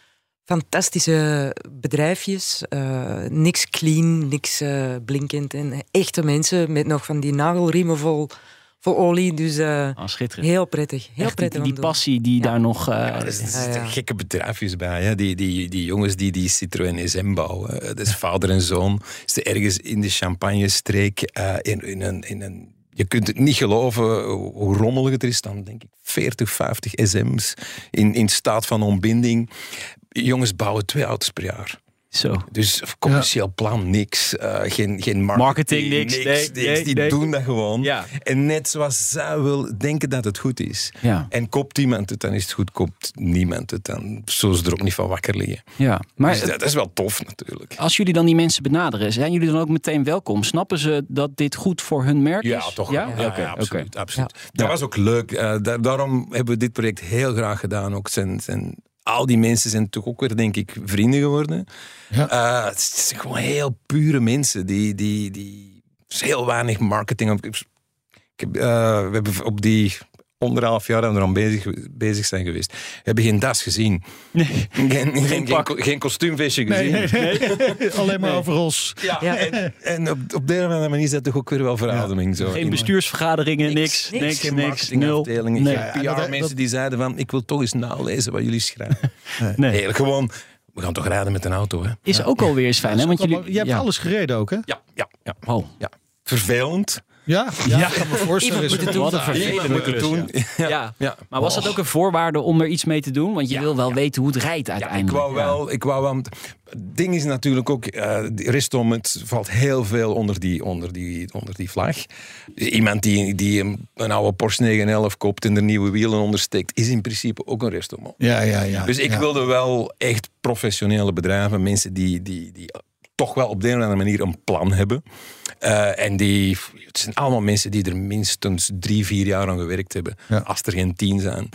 fantastische bedrijfjes. Niks clean, niks blinkend. En echte mensen met nog van die nagelriemen vol olie. Dus schitterend. Heel prettig. Heel echt prettig die passie die daar nog... er zitten gekke bedrijfjes bij. Hè? Die jongens die Citroën SM bouwen. Dat is vader en zoon. Is er ergens in de Champagne-streek in een... Je kunt het niet geloven hoe rommelig het is. Dan denk ik 40, 50 SM's in staat van ontbinding. Jongens bouwen 2 auto's per jaar. Zo. Dus commercieel plan, niks. Geen marketing, niks. Die doen dat gewoon. Ja. En net zoals zij wil denken dat het goed is. Ja. En koopt iemand het, dan is het goed. Koopt niemand het, dan zullen ze er ook niet van wakker liggen. Ja. Maar dus dat is wel tof natuurlijk. Als jullie dan die mensen benaderen, zijn jullie dan ook meteen welkom? Snappen ze dat dit goed voor hun merk is? Ja, toch. Ja? Ja, absoluut. Ja. Dat was ook leuk. Daarom hebben we dit project heel graag gedaan. Ook al die mensen zijn toch ook weer, denk ik, vrienden geworden. Ja. Het zijn gewoon heel pure mensen. Die heel weinig marketing. We hebben op die 1,5 jaar dat we er aan bezig zijn geweest. We hebben geen das gezien. Nee. Geen kostuumvestje gezien. Nee. Alleen maar overals. Ja. En op de andere manier is dat toch ook weer wel verademing. Zo. Geen bestuursvergaderingen, niks. Geen marketingafdeling. Geen mensen die zeiden van, ik wil toch eens nalezen wat jullie schrijven. Nee. Gewoon, we gaan toch rijden met een auto. Hè? Is ook alweer eens fijn. Hè? Want je hebt alles gereden ook, hè? Ja. Oh. Ja. Vervelend. Ja, ik kan me voorstellen. Wat een vervelende doen. Ja. Maar was dat ook een voorwaarde om er iets mee te doen? Want je wil wel weten hoe het rijdt uiteindelijk. Ik wou wel. Het ding is natuurlijk ook, Ristom, het valt heel veel onder die vlag. Iemand die een oude Porsche 911 koopt en er nieuwe wielen ondersteekt, is in principe ook een Ristom. Ja. Dus ik wilde wel echt professionele bedrijven, mensen die toch wel op de een of andere manier een plan hebben. En het zijn allemaal mensen die er minstens 3-4 jaar aan gewerkt hebben. Ja. Als er geen 10 zijn.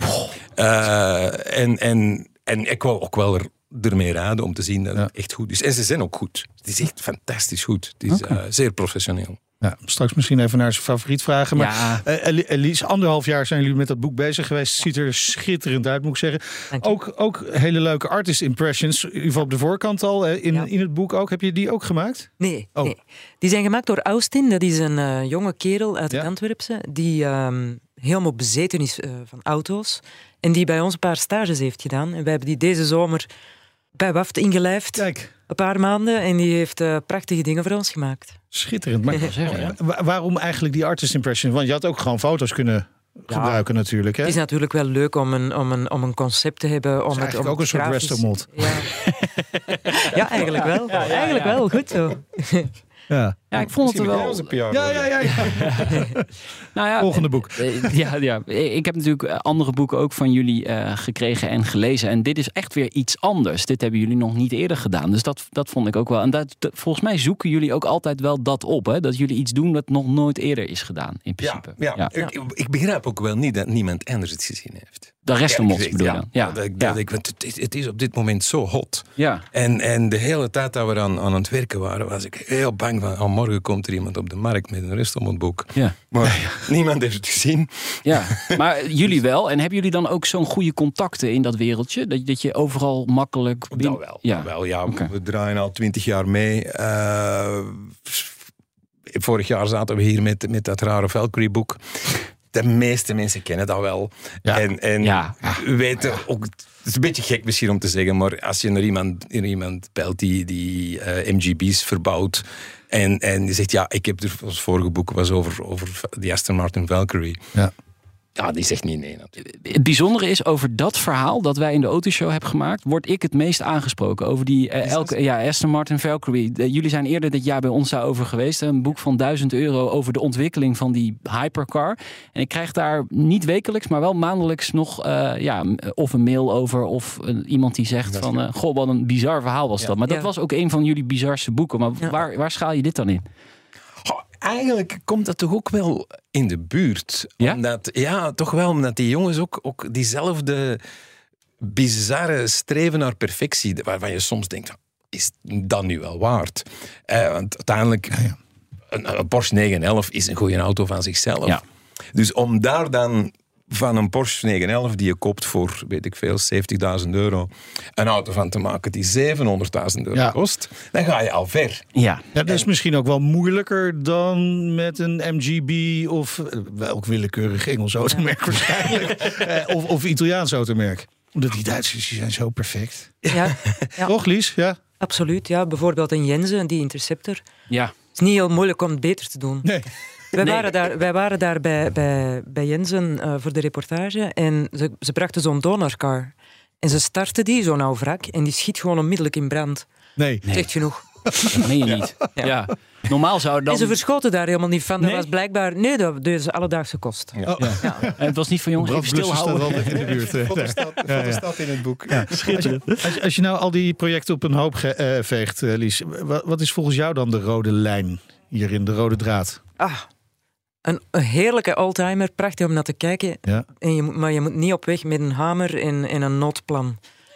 En ik wou ook wel ermee raden om te zien dat het echt goed is. En ze zijn ook goed. Het is echt fantastisch goed. Het is zeer professioneel. Ja, straks misschien even naar zijn favoriet vragen. Maar Elise, 1,5 jaar zijn jullie met dat boek bezig geweest. Ziet er schitterend uit, moet ik zeggen. Ook hele leuke artist impressions. In ieder geval op de voorkant al. In het boek ook. Heb je die ook gemaakt? Nee. Die zijn gemaakt door Austin. Dat is een jonge kerel uit het Antwerpse. Die helemaal bezeten is van auto's. En die bij ons een paar stages heeft gedaan. En wij hebben die deze zomer bij WAFT ingelijfd. Kijk. Een paar maanden. En die heeft prachtige dingen voor ons gemaakt. Schitterend. Maar waarom eigenlijk die artist impression? Want je had ook gewoon foto's kunnen gebruiken natuurlijk. Hè? Het is natuurlijk wel leuk om een concept te hebben. Om het ook een soort resto-mod. Ja, eigenlijk wel. Eigenlijk wel. Goed zo. Ja, ik vond het er wel... Ja. Volgende boek. Ik heb natuurlijk andere boeken ook van jullie gekregen en gelezen. En dit is echt weer iets anders. Dit hebben jullie nog niet eerder gedaan. Dus dat vond ik ook wel. En volgens mij zoeken jullie ook altijd wel dat op. Hè? Dat jullie iets doen dat nog nooit eerder is gedaan, in principe. Ja. Ik begrijp ook wel niet dat niemand anders het gezien heeft. De restaurants bedoel je dan? Het is op dit moment zo hot. Ja. En de hele tijd dat we aan het werken waren, was ik heel bang van, morgen komt er iemand op de markt met een restaurantboek. Ja. Maar niemand heeft het gezien. Ja, maar jullie wel. En hebben jullie dan ook zo'n goede contacten in dat wereldje? Dat je overal makkelijk... We draaien al 20 jaar mee. Vorig jaar zaten we hier met dat rare Valkyrie-boek. De meeste mensen kennen dat wel. Ja. En weten ook... Het is een beetje gek misschien om te zeggen, maar als je naar iemand belt die MGB's verbouwt en die zegt, ik heb er, ons vorige boek was over de Aston Martin Valkyrie. Ja, die zegt niet nee natuurlijk. Het bijzondere is, over dat verhaal dat wij in de autoshow hebben gemaakt, word ik het meest aangesproken. Over die Aston Martin Valkyrie. Jullie zijn eerder dit jaar bij ons daarover geweest. Een boek van €1000 over de ontwikkeling van die hypercar. En ik krijg daar niet wekelijks, maar wel maandelijks nog of een mail over of iemand die zegt van goh, wat een bizar verhaal was dat. Maar dat was ook een van jullie bizarste boeken. Maar waar schaal je dit dan in? Eigenlijk komt dat toch ook wel in de buurt. Ja? Toch wel, omdat die jongens ook diezelfde bizarre streven naar perfectie, waarvan je soms denkt, is dat nu wel waard? Want uiteindelijk, een Porsche 911 is een goede auto van zichzelf. Ja. Dus om daar dan van een Porsche 911 die je koopt voor, weet ik veel, €70.000, een auto van te maken die €700.000 kost, dan ga je al ver. Ja, dat is misschien ook wel moeilijker dan met een MGB of welk willekeurig Engels automerk waarschijnlijk. Of Italiaans automerk. Omdat die Duitsers die zijn zo perfect. Ja. Toch, Lies? Ja. Absoluut, ja. Bijvoorbeeld een Jensen, die Interceptor. Ja. Het is niet heel moeilijk om het beter te doen. Nee. Wij waren daar bij Jensen voor de reportage en ze brachten zo'n donorcar. En ze starten die, zo'n oud wrak, en die schiet gewoon onmiddellijk in brand. Nee. Zegt genoeg. Dat meen je niet. Ja. Normaal zou dan... En ze verschoten daar helemaal niet van. Dat was blijkbaar... Nee, dat is alledaagse kost. Ja. En het was niet van jongens, even stilhouden. Altijd in de buurt. Foto staat in het boek. Ja. Schitterend. Als je nou al die projecten op een hoop veegt, Lies, wat is volgens jou dan de rode lijn hierin, de rode draad? Een heerlijke oldtimer, prachtig om naar te kijken. Ja. Maar je moet niet op weg met een hamer en een noodplan.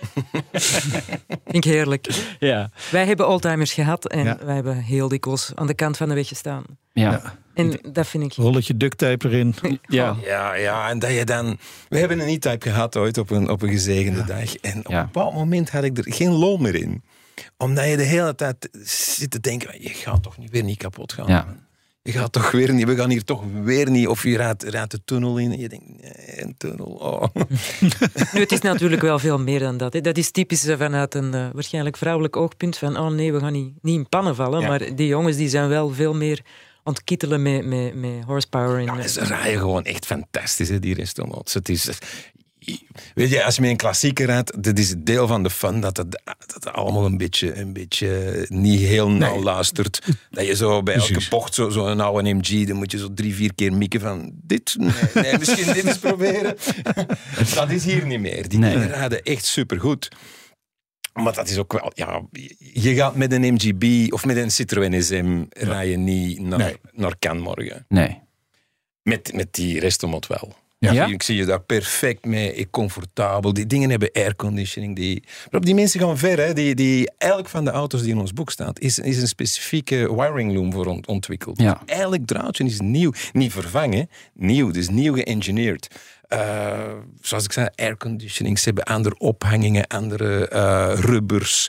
Vind ik heerlijk. Ja. Wij hebben oldtimers gehad en wij hebben heel dikwijls aan de kant van de weg gestaan. Ja. En dat vind ik... Rolletje duct tape erin. Ja, en dat je dan... We hebben een E-Type gehad ooit op een gezegende dag. En op een bepaald moment had ik er geen lol meer in. Omdat je de hele tijd zit te denken, je gaat toch weer niet kapot gaan. Ja. Je gaat toch weer niet, we gaan hier toch weer niet. Of je raadt de tunnel in en je denkt, nee, een tunnel. Oh. Nu, het is natuurlijk wel veel meer dan dat. Hè. Dat is typisch vanuit een waarschijnlijk vrouwelijk oogpunt van, oh nee, we gaan niet in pannen vallen. Ja. Maar die jongens die zijn wel veel meer aan het kittelen met horsepower. Ja, ze rijden gewoon echt fantastisch, hè, die restaurants. Het is... Weet je, als je met een klassieker rijdt, dat is het deel van de fun, dat het allemaal een beetje niet heel nauw luistert. Dat je zo bij elke bocht, zo'n oude MG, dan moet je zo 3-4 keer mikken van dit, nee, misschien dit eens proberen. Dat is hier niet meer. Die dingen rijden echt supergoed. Maar dat is ook wel, je gaat met een MGB of met een Citroën SM rij je niet naar Cannes morgen. Nee. Met die Restomod wel. Ja? Ik zie je daar perfect mee, comfortabel. Die dingen hebben airconditioning. Maar die mensen gaan ver. Hè. Elk van de auto's die in ons boek staat, is een specifieke wiring loom voor ontwikkeld. Ja. Elk draadje is nieuw. Niet vervangen, nieuw. Dus nieuw geëngineerd. Zoals ik zei, airconditioning. Ze hebben andere ophangingen, andere rubbers,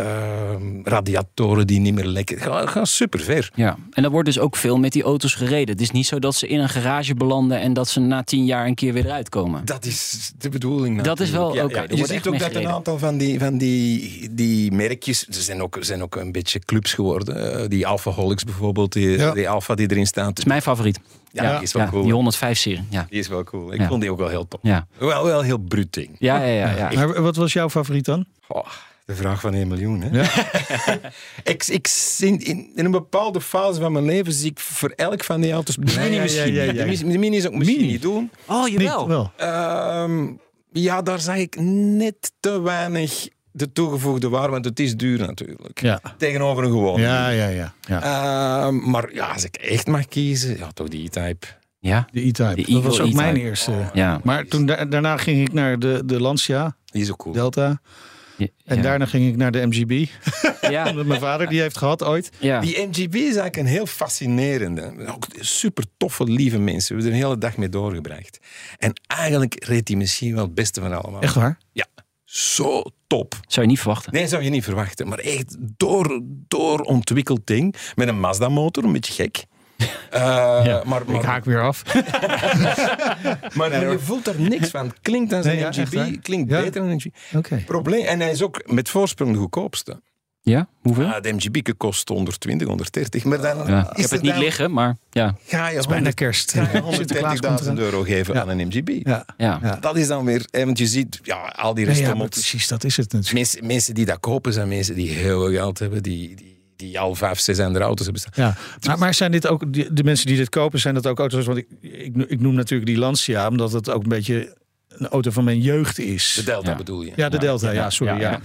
radiatoren die niet meer lekken. Ga super ver. Ja, en er wordt dus ook veel met die auto's gereden. Het is niet zo dat ze in een garage belanden en dat ze na 10 jaar een keer weer eruit komen. Dat is de bedoeling natuurlijk. Dat is wel oké. Je ziet ook dat een aantal van die merkjes, ze zijn ook een beetje clubs geworden. Die Alphaholics bijvoorbeeld, die Alpha die erin staat. Dat is mijn favoriet. Ja, die is wel cool. Die 105-serie. Ja. Die is wel cool. Ik vond die ook wel heel tof. Ja. Wel heel bruut ding. Ja. Maar wat was jouw favoriet dan? De vraag van 1 miljoen. Hè? Ja. in een bepaalde fase van mijn leven zie ik voor elk van die auto's... De Mini is ook misschien niet doen. Oh, jawel. Daar zag ik net te weinig de toegevoegde waarde, want het is duur natuurlijk. Ja. Tegenover een gewone. Ja. Maar als ik echt mag kiezen, toch die E-Type. Ja, de E-Type. Dat was ook mijn eerste. Ja. Maar toen daarna ging ik naar de Lancia. Die is ook cool. Delta. En daarna ging ik naar de MGB. Ja. Mijn vader die heeft gehad ooit. Ja. Die MGB is eigenlijk een heel fascinerende. Ook super toffe, lieve mensen. We hebben er een hele dag mee doorgebracht. En eigenlijk reed die misschien wel het beste van allemaal. Echt waar? Ja. Zo top. Zou je niet verwachten? Nee, zou je niet verwachten. Maar echt doorontwikkeld ding. Met een Mazda motor, een beetje gek. Maar ik haak weer af. maar je voelt er niks van. Het klinkt als een MGB. Klinkt beter dan een MGB. Okay. Probleem. En hij is ook met voorsprong de goedkoopste. Ja, hoeveel? De MGB kost 120, 130. Maar dan ik heb het niet liggen, maar ja. Ga je het is bijna kerst. Ga je €130.000 geven aan een MGB. Ja. Dat is dan weer... Want je ziet, al die restaurants... precies, dat is het natuurlijk. Mensen die dat kopen zijn mensen die heel veel geld hebben, die al 5, 6 andere auto's hebben staan. Ja. Maar zijn dit ook de mensen die dit kopen, zijn dat ook auto's? Want ik noem natuurlijk die Lancia, omdat het ook een beetje een auto van mijn jeugd is. De Delta bedoel je? Ja, de Delta, sorry. Ja.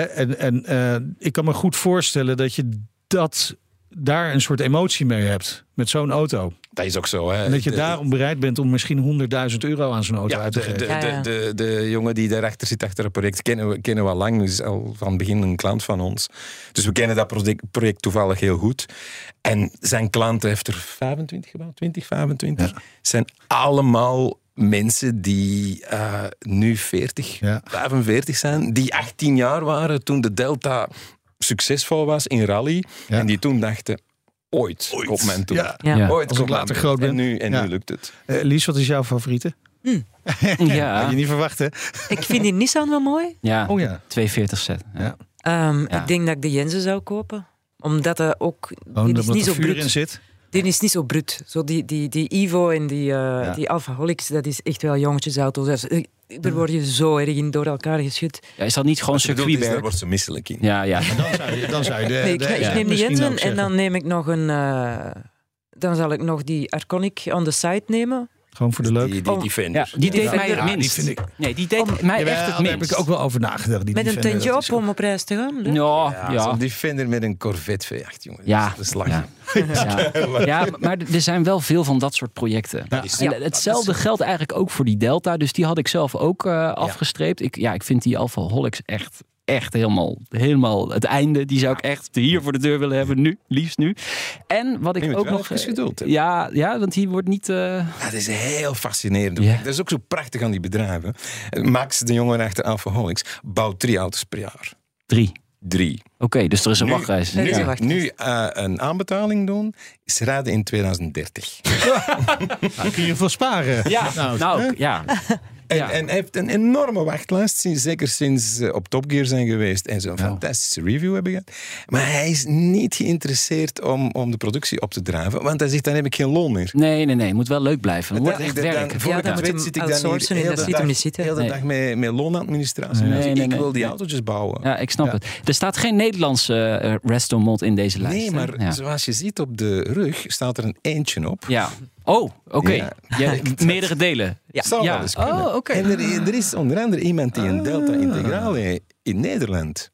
En ik kan me goed voorstellen dat je daar een soort emotie mee hebt met zo'n auto. Dat is ook zo. Hè? En dat je daarom bereid bent om misschien €100.000 aan zo'n auto uit te geven. De jongen die daarachter zit, achter het project, kennen we al lang. Is al van het begin een klant van ons. Dus we kennen dat project toevallig heel goed. En zijn klant heeft er 25 gebouwd, 20, 25. Zijn allemaal mensen die nu 40, 45 zijn. Die 18 jaar waren toen de Delta succesvol was in rally. En die toen dachten... Ooit komt men toe. Ooit als ik later groot ben. En nu lukt het. Lies, wat is jouw favoriete? Had je niet verwacht, hè? Ik vind die Nissan wel mooi. Ja, 240 set. Ik denk dat ik de Jensen zou kopen. Omdat er ook... Die is niet zo vuur in zit. Die is niet zo bruut. Zo die Evo en die Alphaholics, dat is echt wel jongetjesauto's. Daar word je zo erg in door elkaar geschud. Ja, is dat niet gewoon circuitwerk? Daar wordt ze misselijk in. Ja. Dan zou je ik neem die Jensen en dan neem ik nog dan zal ik nog die Arconic on the side nemen. Gewoon voor de leuk. Die Defender. Ja, die deed mij het minst. Die vind ik. Nee, die deed mij echt het minst. Daar heb ik ook wel over nagedacht. Met een tentje om op reis te gaan. Zo'n Defender met een Corvette V8, jongen. Ja. Dat is lachen. Ja, maar er zijn wel veel van dat soort projecten. Hetzelfde geldt eigenlijk ook voor die Delta. Dus die had ik zelf ook afgestreept. Ik vind die Alphaholics echt helemaal het einde. Die zou ik echt hier voor de deur willen hebben. Liefst nu. En wat ik ook nog... geduld hebben. Ja, want die wordt niet... Het is heel fascinerend. Dat is ook zo prachtig aan die bedrijven. Max, de jongen achter Alphaholics, bouwt 3 auto's per jaar. 3. Oké, dus er is een wachtreis. Nu een aanbetaling doen, is rijden in 2030. Dan kun je veel sparen. Ja. En hij heeft een enorme wachtlijst, zeker sinds op Top Gear zijn geweest en zo'n fantastische review hebben gehad. Maar hij is niet geïnteresseerd om de productie op te drijven, want hij zegt, dan heb ik geen loon meer. Nee, het moet wel leuk blijven. Het moet echt werken. Voor ik het weet zit ik dan hier de hele dag met loonadministratie. Ik wil die autootjes bouwen. Ja, ik snap het. Er staat geen Nederlandse resto-mod in deze lijst. Nee, maar zoals je ziet op de rug staat er een eentje op. Ja. Oh, oké. Meerdere delen. Zou wel eens kunnen. oké. En er is onder andere iemand die een Delta Integraal heeft in Nederland.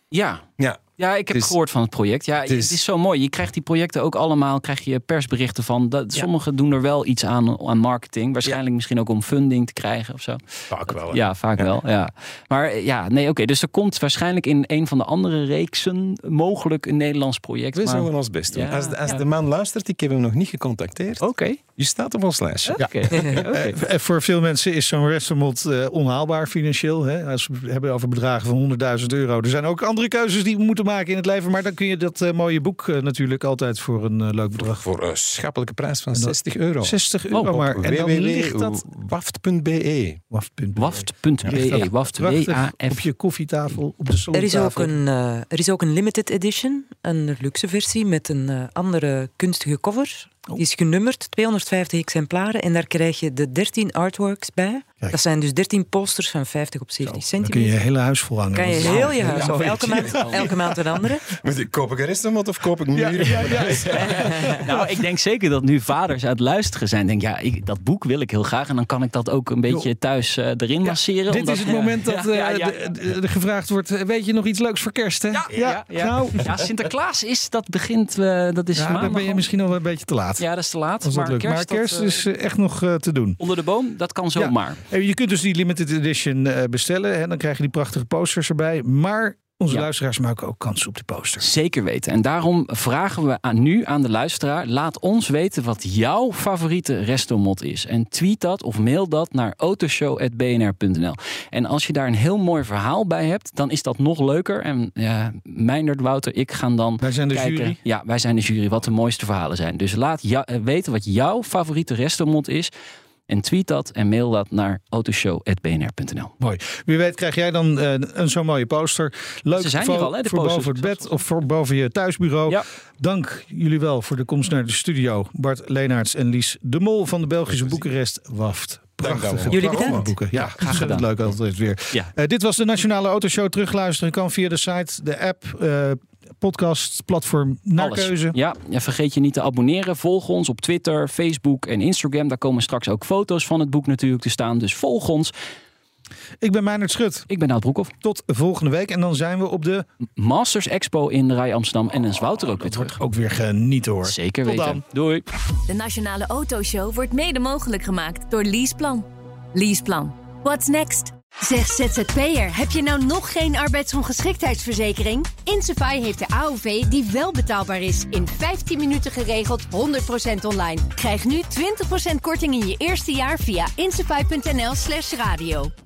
Ja, ik heb gehoord van het project. Ja, het is zo mooi. Je krijgt die projecten ook allemaal, krijg je persberichten van. Sommigen doen er wel iets aan marketing. Waarschijnlijk misschien ook om funding te krijgen of zo. Vaak wel. Hè? Ja, vaak wel. Ja. Maar oké. Dus er komt waarschijnlijk in een van de andere reeksen mogelijk een Nederlands project. We zullen ons best doen. Als de man luistert, ik heb hem nog niet gecontacteerd. Oké. Je staat op ons lijstje. Okay. Voor veel mensen is zo'n restaurant onhaalbaar financieel. Hè? Als we het hebben over bedragen van €100.000. Er zijn ook andere keuzes die we moeten maken in het leven. Maar dan kun je dat mooie boek natuurlijk altijd voor een leuk bedrag. Voor een schappelijke prijs van €60. €60 maar. En dan ligt dat waft.be. Waft.be. Waft. Op je koffietafel, op de salontafel. Er is ook een limited edition. Een luxe versie met een andere kunstige cover. Die is genummerd, 250 exemplaren. En daar krijg je de 13 artworks bij. Kijk. Dat zijn dus 13 posters van 50 op 70 centimeter. Dan kun je je hele huis vol hangen. Kan je heel je huis of elke maand een andere. Koop ik een restaurant of koop ik muren? Nou, ik denk zeker dat nu vaders uit luisteren zijn. Denk dat boek wil ik heel graag. En dan kan ik dat ook een beetje thuis erin masseren. Dit is het moment dat er gevraagd wordt. Weet je nog iets leuks voor kerst? Hè? Nou. Sinterklaas dat begint. Dat is maandag. Dan ben je misschien nog wel een beetje te laat. Ja, dat is te laat. Maar kerst is echt nog te doen. Onder de boom, dat kan zomaar. Je kunt dus die limited edition bestellen. En dan krijg je die prachtige posters erbij. Maar Onze luisteraars maken ook kans op de poster. Zeker weten. En daarom vragen we nu aan de luisteraar... laat ons weten wat jouw favoriete restomod is. En tweet dat of mail dat naar autoshow@bnr.nl. En als je daar een heel mooi verhaal bij hebt... dan is dat nog leuker. En Meindert, Wouter, ik gaan dan Wij zijn de kijken... jury. Ja, wij zijn de jury, wat de mooiste verhalen zijn. Dus laat weten wat jouw favoriete restomod is... En tweet dat en mail dat naar autoshow@bnr.nl. Mooi. Wie weet krijg jij dan zo'n mooie poster. Leuk. Ze zijn hier al, hè, de voor posters. boven het bed of voor boven je thuisbureau. Ja. Dank jullie wel voor de komst naar de studio. Bart Leenaerts en Lies de Mol van de Belgische boekenrest WAFT. Prachtige jullie bedankt. boeken. Ja, ontzettend leuk altijd weer. Ja. Dit was de Nationale Autoshow. Terugluisteren kan via de site, de app... podcast, platform naar Alles. keuze. Ja, vergeet je niet te abonneren. Volg ons op Twitter, Facebook en Instagram. Daar komen straks ook foto's van het boek natuurlijk te staan. Dus volg ons. Ik ben Meindert Schut. Ik ben Nout Broekhoff. Tot volgende week. En dan zijn we op de Masters Expo in de Rij Amsterdam. En dan is Wouter ook weer terug. Ook weer genieten hoor. Zeker Tot weten. dan. Doei. De Nationale Autoshow wordt mede mogelijk gemaakt door Leaseplan. Leaseplan. What's next? Zeg ZZP'er, heb je nou nog geen arbeidsongeschiktheidsverzekering? Insafai heeft de AOV die wel betaalbaar is. In 15 minuten geregeld, 100% online. Krijg nu 20% korting in je eerste jaar via insafai.nl/radio.